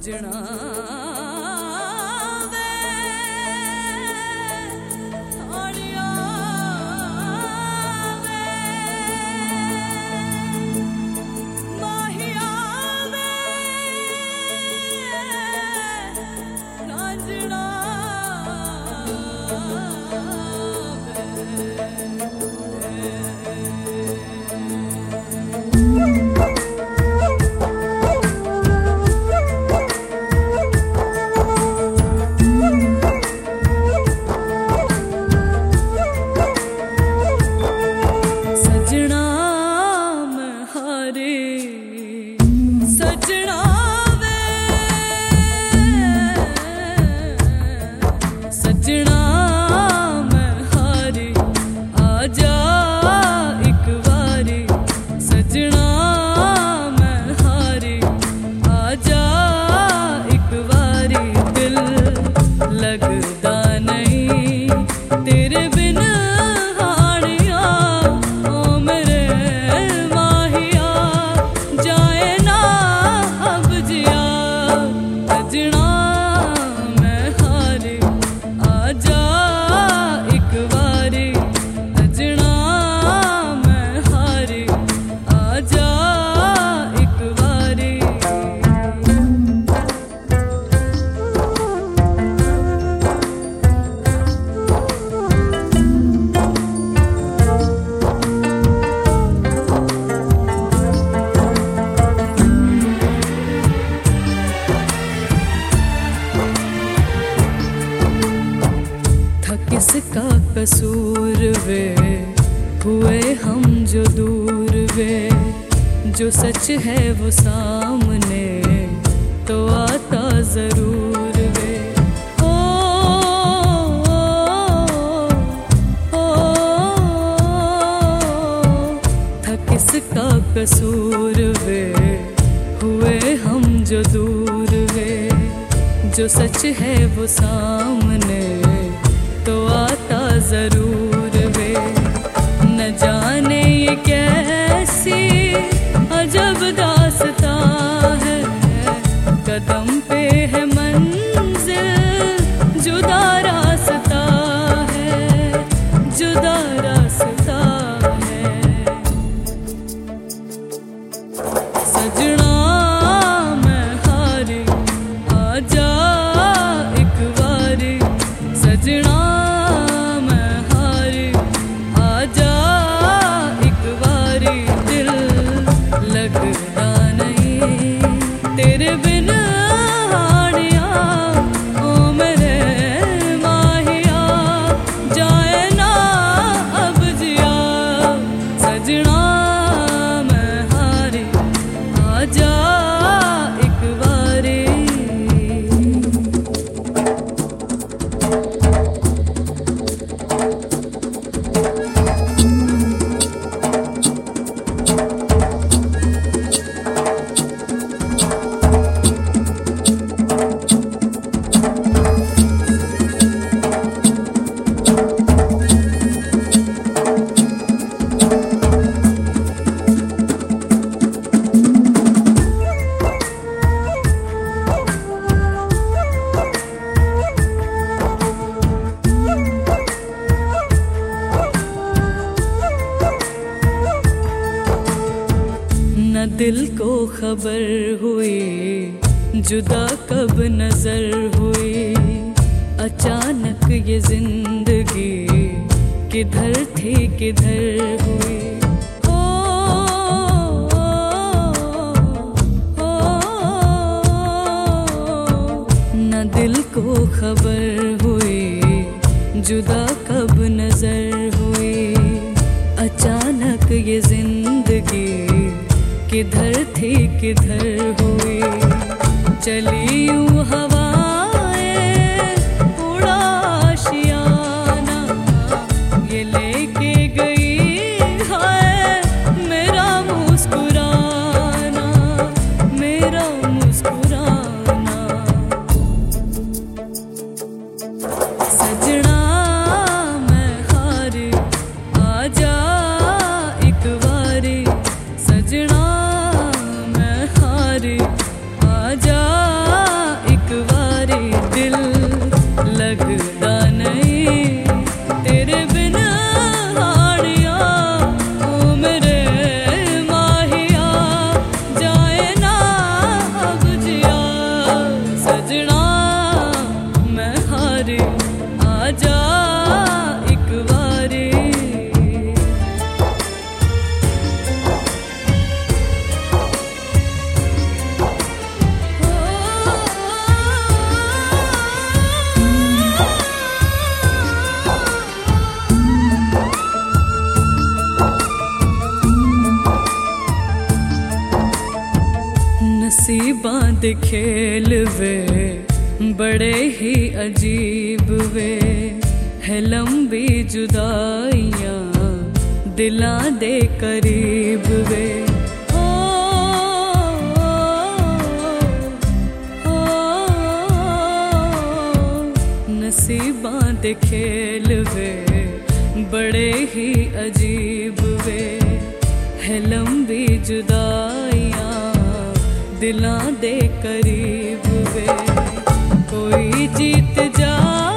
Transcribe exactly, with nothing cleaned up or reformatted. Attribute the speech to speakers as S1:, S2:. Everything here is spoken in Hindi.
S1: सजना वे आड़िया वे माहिया वे रांझना लगदा नहीं तेरे बिन हाड़िया ओ मेरे माहिया जाए ना अब जिया सजना मैं हारी आजा एक बारी सजना मैं हारी आजा एक बारी किसका कसूर वे हुए हम जो दूर वे जो सच है वो सामने तो आता जरूर वे ओ, ओ, ओ, था किसका कसूर वे हुए हम जो दूर वे जो सच है वो सामने तो आता जरूर वे न जाने ये कैसी अजब दास्तां है कदम पे है मंजिल जुदा रास्ता है जुदा रास्ता है सजना मैं हारी आजा एक बारी सजना लगदा नहीं तेरे बिन हाड़िया ओ मेरे माहिया जाए ना अब जिया सजना मैं हारी आजा एक बारी न दिल को खबर हुई जुदा कब नजर हुई अचानक ये जिंदगी किधर थी किधर हुई ओ, ओ, ओ, न दिल को खबर हुई जुदा कब नजर हुई अचानक ये जिंदगी किधर थी किधर हुई चली यूं हवाएं उड़ा आशियाना ये लेके गई है मेरा मुस्कुराना मेरा मुस्कुराना सजना मैं हारी आजा एक बारी सजना आजा नसीबां दे खेल वे बड़े ही अजीब वे, है लंबी जुदाइयां दिलां दे करीब वे। ओ, ओ, ओ, नसीबां दे खेल वे बड़े ही अजीब वे, है लंबी जुदाइयां दिलां दे करीब वे। कोई जीत जा